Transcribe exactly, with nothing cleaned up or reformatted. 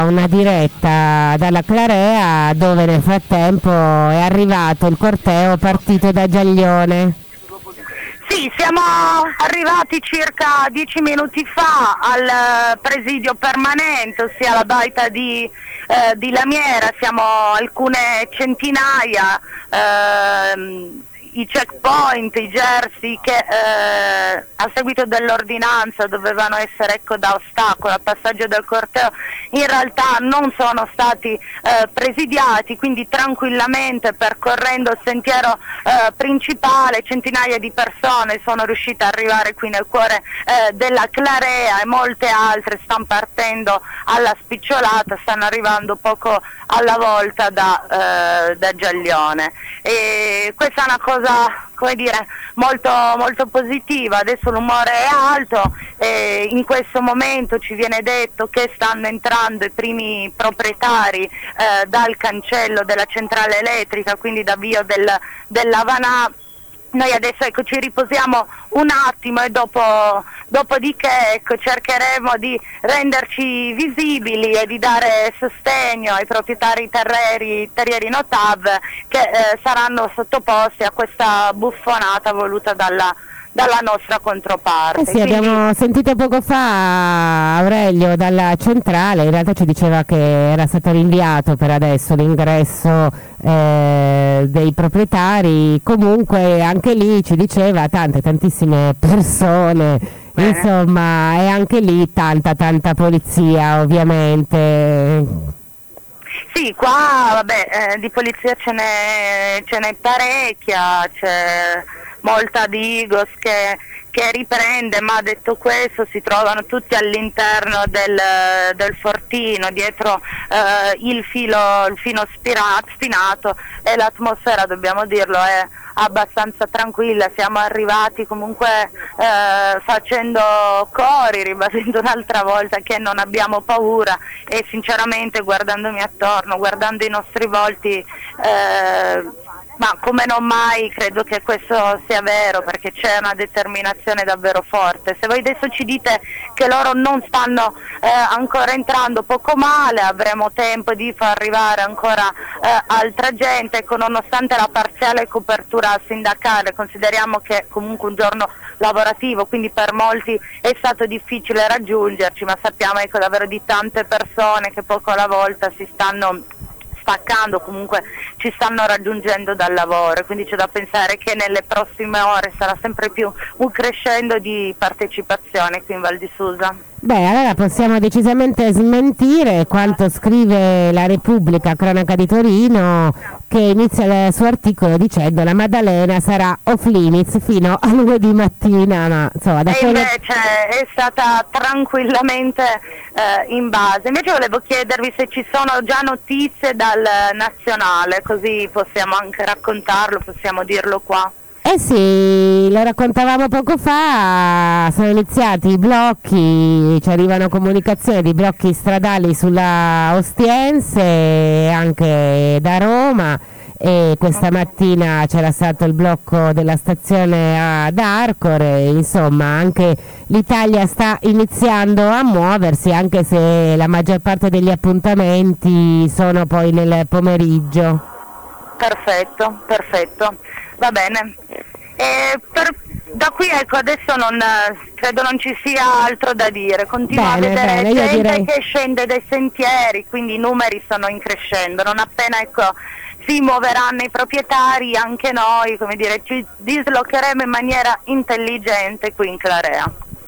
una diretta dalla Clarea dove nel frattempo è arrivato il corteo partito da Giaglione. Sì, siamo arrivati circa dieci minuti fa al presidio permanente, ossia la baita di, eh, di Lamiera, siamo alcune centinaia, ehm, i checkpoint, i jersey che eh, a seguito dell'ordinanza dovevano essere ecco, da ostacolo al passaggio del corteo, in realtà non sono stati eh, presidiati, quindi tranquillamente percorrendo il sentiero eh, principale centinaia di persone sono riuscite ad arrivare qui nel cuore eh, della Clarea e molte altre stanno partendo alla spicciolata, stanno arrivando poco alla volta da, eh, da Giaglione. E questa è una cosa, come dire, molto, molto positiva. Adesso l'umore è alto e in questo momento ci viene detto che stanno entrando i primi proprietari eh, dal cancello della centrale elettrica, quindi da Via del, dell'Avanà. Noi adesso ecco, ci riposiamo un attimo e dopo, dopodiché ecco, cercheremo di renderci visibili e di dare sostegno ai proprietari terrieri, terrieri Notav che eh, saranno sottoposti a questa buffonata voluta dalla dalla nostra controparte. Eh sì, Quindi... abbiamo sentito poco fa Aurelio dalla centrale, in realtà ci diceva che era stato rinviato per adesso l'ingresso eh, dei proprietari, comunque anche lì ci diceva tante tantissime persone, bene. Insomma è anche lì tanta tanta polizia ovviamente. Sì, qua vabbè, eh, di polizia ce n'è, ce n'è parecchia, c'è molta Digos che, che riprende, ma detto questo si trovano tutti all'interno del, del fortino, dietro eh, il filo, il filo spirato, spinato, e l'atmosfera, dobbiamo dirlo, è abbastanza tranquilla. Siamo arrivati comunque eh, facendo cori, ribadendo un'altra volta che non abbiamo paura e sinceramente guardandomi attorno, guardando i nostri volti, eh, ma come non mai credo che questo sia vero, perché c'è una determinazione davvero forte. Se voi adesso ci dite che loro non stanno eh, ancora entrando, poco male, avremo tempo di far arrivare ancora eh, altra gente, ecco, nonostante la parziale copertura sindacale, consideriamo che comunque un giorno lavorativo, quindi per molti è stato difficile raggiungerci, ma sappiamo ecco, davvero di tante persone che poco alla volta si stanno staccando, comunque ci stanno raggiungendo dal lavoro, quindi c'è da pensare che nelle prossime ore sarà sempre più un crescendo di partecipazione qui in Val di Susa. Beh, allora possiamo decisamente smentire quanto scrive la Repubblica, cronaca di Torino, che inizia il suo articolo dicendo la Maddalena sarà off limits fino a lunedì mattina, ma insomma da e quello... invece è stata tranquillamente eh, in base. Invece volevo chiedervi se ci sono già notizie dal nazionale, così possiamo anche raccontarlo, possiamo dirlo qua. Eh sì, lo raccontavamo poco fa, sono iniziati i blocchi, ci arrivano comunicazioni di blocchi stradali sulla Ostiense, anche da Roma, e questa mattina c'era stato il blocco della stazione ad Arcore, insomma anche l'Italia sta iniziando a muoversi, anche se la maggior parte degli appuntamenti sono poi nel pomeriggio. Perfetto, perfetto. Va bene, e per, da qui ecco adesso non, credo non ci sia altro da dire, continuo bene, a vedere bene, gente direi... che scende dai sentieri, quindi i numeri stanno in crescendo, non appena ecco, si muoveranno i proprietari, anche noi come dire, ci dislocheremo in maniera intelligente qui in Clarea.